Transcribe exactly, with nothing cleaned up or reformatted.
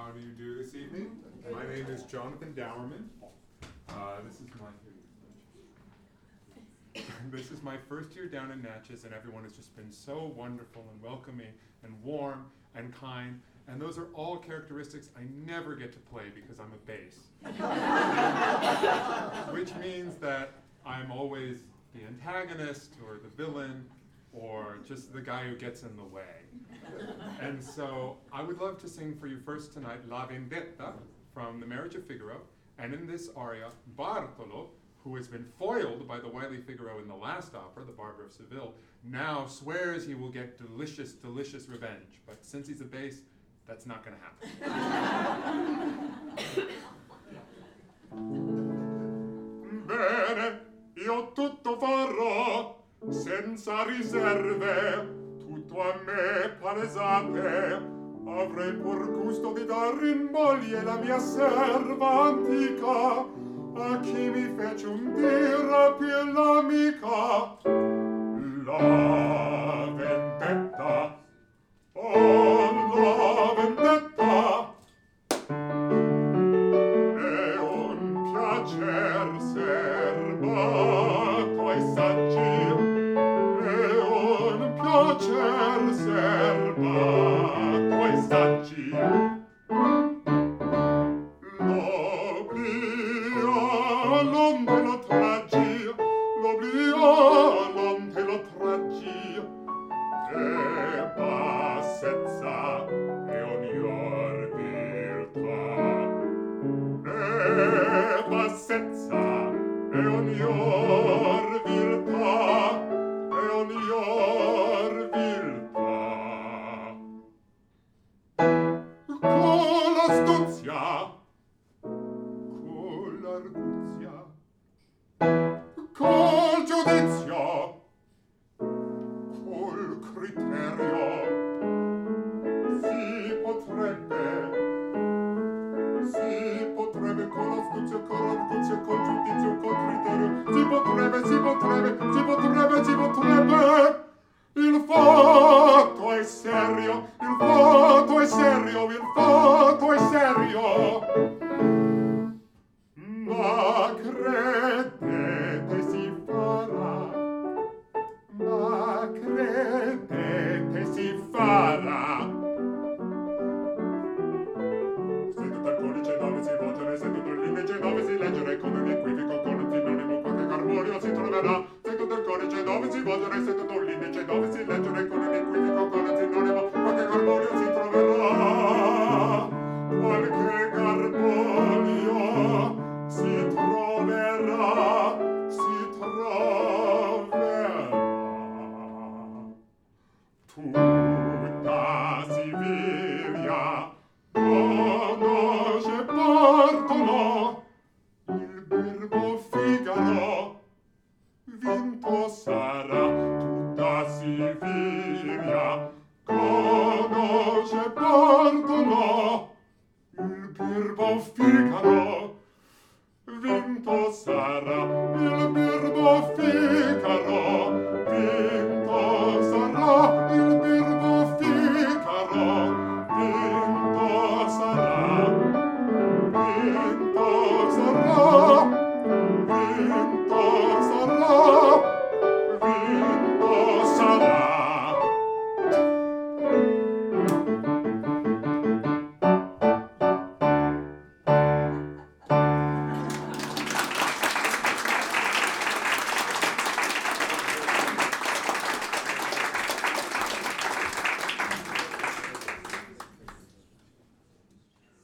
How do you do this evening? My name is Jonathan Dowerman. Uh, this is my this is my first year down in Natchez, and everyone has just been so wonderful and welcoming and warm and kind. And those are all characteristics I never get to play because I'm a bass. Which means that I'm always the antagonist or the villain or just the guy who gets in the way. And so I would love to sing for you first tonight La Vendetta from The Marriage of Figaro. And in this aria, Bartolo, who has been foiled by the wily Figaro in the last opera, The Barber of Seville, now swears he will get delicious, delicious revenge. But since he's a bass, that's not going to happen. Bene, io tutto farò, senza riserve, tutto a me palesate. Avrei pur gusto di dar in moglie la mia serva antica, a chi mi fece un dir più l'amica. La vendetta, oh la vendetta, è un piacer serbato ai saggi, è un piacer serbato ai saggi. L'oblio non te lo traggi, l'oblio non te lo traggi, e bassezza e ognor virtà, e bassezza e ognor virtà, e ognor virtà. Con l'astuzia, con l'arguzia, col giudizio, col criterio, si potrebbe, si potrebbe con l'astuzia, con l'arguzia, col giudizio, col criterio, si potrebbe, si potrebbe, si potrebbe, si potrebbe. Il fatto è serio, il fatto è serio, il fatto è serio. Ma credete si farà, ma credete si farà. Seduto al codice dove si votare, seduto all'indice dove si leggere, con un equivoco, con un sinonimo, qualche carbonio si troverà. Seduto al codice dove si votare, seduto all'indice dove si leggere, con un equivoco, con un sinonimo, qualche carbonio si troverà. Qualche carbonio si troverà, si troverà. Tutta Siviglia conosce Bartolo, il birbo Figaro vinto sarà. Tutta Siviglia conosce Bartolo, il birbo Figaro